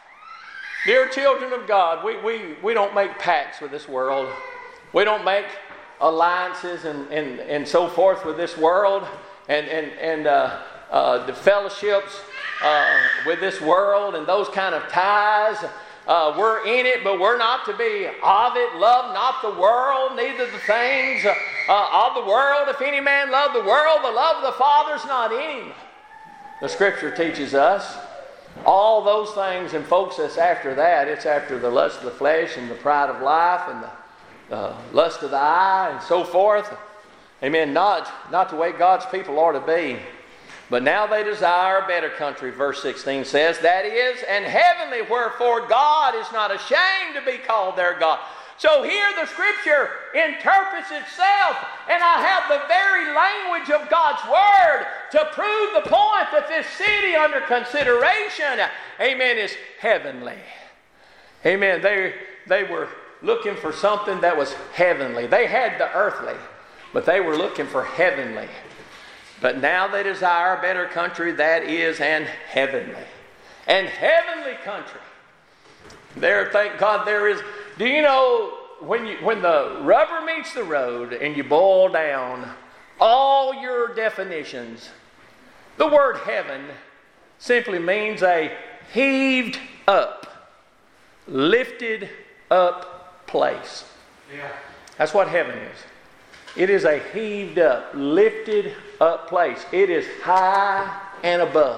Dear children of God, we don't make pacts with this world. We don't make alliances and so forth with this world and the fellowships with this world and those kind of ties. We're in it, but we're not to be of it. Love not the world, neither the things of the world. If any man love the world, the love of the Father is not in him. The Scripture teaches us all those things, and folks, that's after that. It's after the lust of the flesh and the pride of life and the lust of the eye and so forth. Amen. Not the way God's people are to be. But now they desire a better country, verse 16 says, that is, and heavenly, wherefore God is not ashamed to be called their God. So here the Scripture interprets itself, and I have the very language of God's Word to prove the point that this city under consideration, amen, is heavenly. Amen. They were looking for something that was heavenly. They had the earthly, but they were looking for heavenly. But now they desire a better country, that is, an heavenly. And heavenly country. There, thank God there is. Do you know, when the rubber meets the road and you boil down all your definitions, the word heaven simply means a heaved up, lifted up place. Yeah. That's what heaven is. It is a heaved up, lifted up place. It is high and above.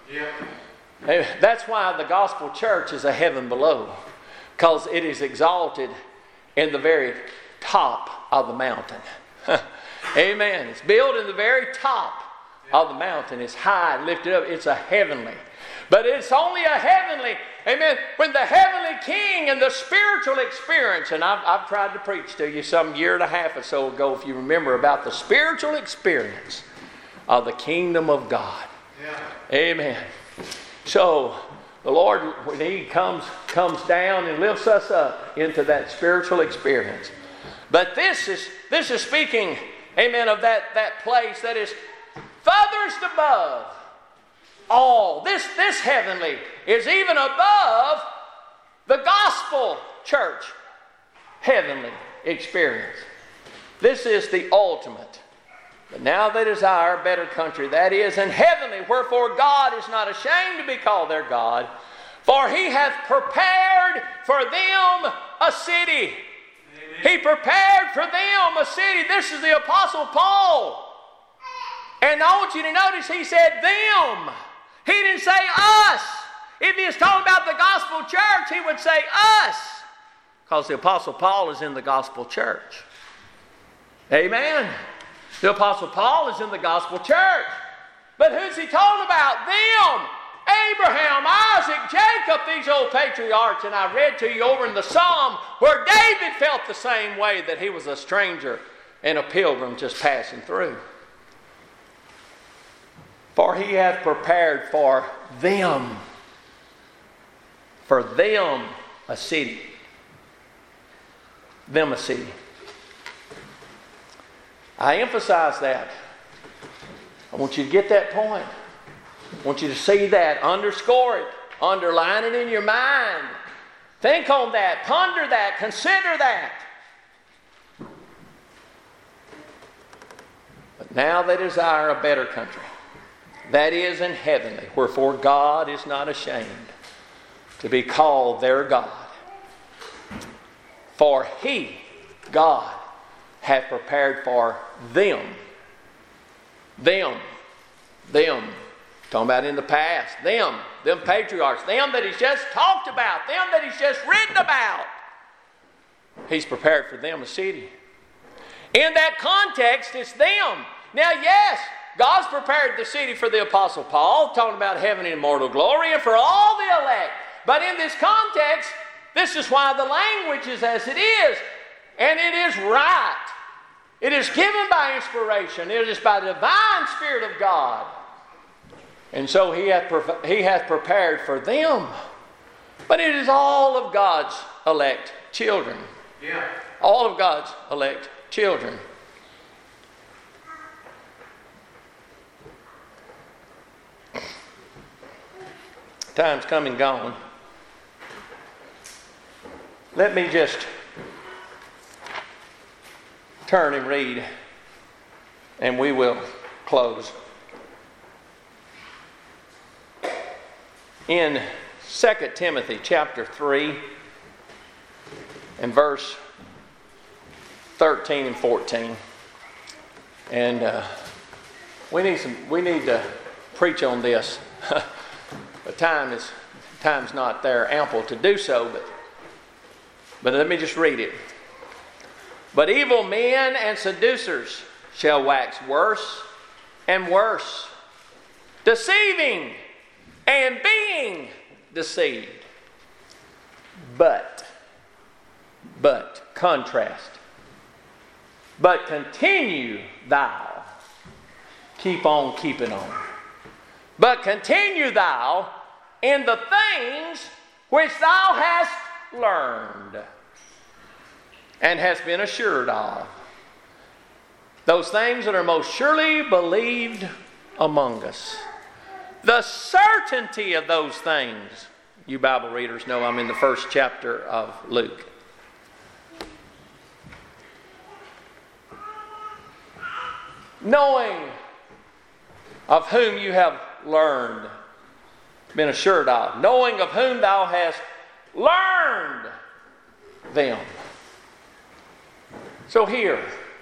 Yeah. That's why the gospel church is a heaven below, because it is exalted in the very top of the mountain. Amen. It's built in the very top of the mountain. It's high and lifted up. It's a heavenly. But it's only a heavenly, amen, when the heavenly king and the spiritual experience, and I've tried to preach to you some year and a half or so ago, if you remember, about the spiritual experience of the kingdom of God. Yeah. Amen. So the Lord, when He comes down and lifts us up into that spiritual experience. But this is speaking, amen, of that place that is furthest above all. This heavenly is even above the gospel church heavenly experience. This is the ultimate. But now they desire a better country, that is, and heavenly, wherefore God is not ashamed to be called their God, For he hath prepared for them a city. Amen. He prepared for them a city. This is the Apostle Paul. And I want you to notice he said them. He didn't say us. If he was talking about the gospel church, he would say us. Because the Apostle Paul is in the gospel church. Amen. The Apostle Paul is in the gospel church. But who's he talking about? Them. Abraham, Isaac, Jacob, these old patriarchs. And I read to you over in the Psalm where David felt the same way, that he was a stranger and a pilgrim just passing through. For he hath prepared for them a city. Them a city. I emphasize that. I want you to get that point. I want you to see that, underscore it, underline it in your mind. Think on that, ponder that, consider that. But now they desire a better country, that is in heavenly, wherefore God is not ashamed to be called their God. For he, God, hath prepared for them. Talking about in the past. Them patriarchs. Them that he's just talked about. Them that he's just written about. He's prepared for them a city. In that context, it's them. Now, yes, God's prepared the city for the Apostle Paul, talking about heaven and immortal glory, and for all the elect. But in this context, this is why the language is as it is. And it is right. It is given by inspiration. It is by the divine Spirit of God. And so he hath prepared for them. But it is all of God's elect children. Yeah. All of God's elect children. Time's come and gone. Let me just turn and read, and we will close. In 2 Timothy chapter 3 and verse 13 and 14. And we need to preach on this. The time's not there ample to do so, but let me just read it. But evil men and seducers shall wax worse and worse, deceiving and being deceived. But, contrast. But continue thou. Keep on keeping on. But continue thou in the things which thou hast learned and hast been assured of. Those things that are most surely believed among us. The certainty of those things. You Bible readers know I'm in the first chapter of Luke. Knowing of whom you have learned, been assured of. Knowing of whom thou hast learned them. So here,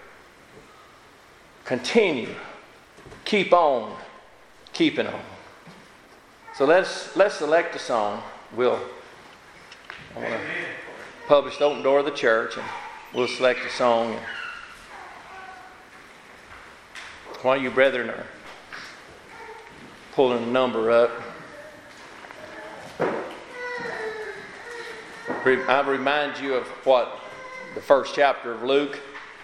continue. Keep on keeping on. So let's select a song. I want to publish the Open Door of the Church, and we'll select a song. While you brethren are pulling a number up, I remind you of what the first chapter of Luke,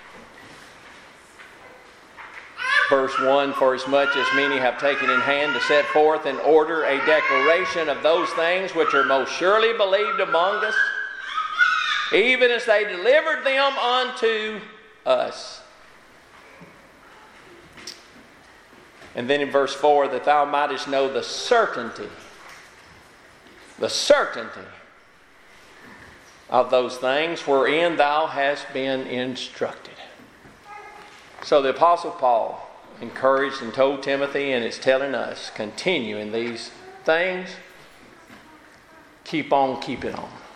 verse 1, for as much as many have taken in hand to set forth in order a declaration of those things which are most surely believed among us, even as they delivered them unto us. And then in verse 4, that thou mightest know the certainty of those things wherein thou hast been instructed. So the Apostle Paul encouraged and told Timothy, and is telling us, continue in these things. keep on keeping on.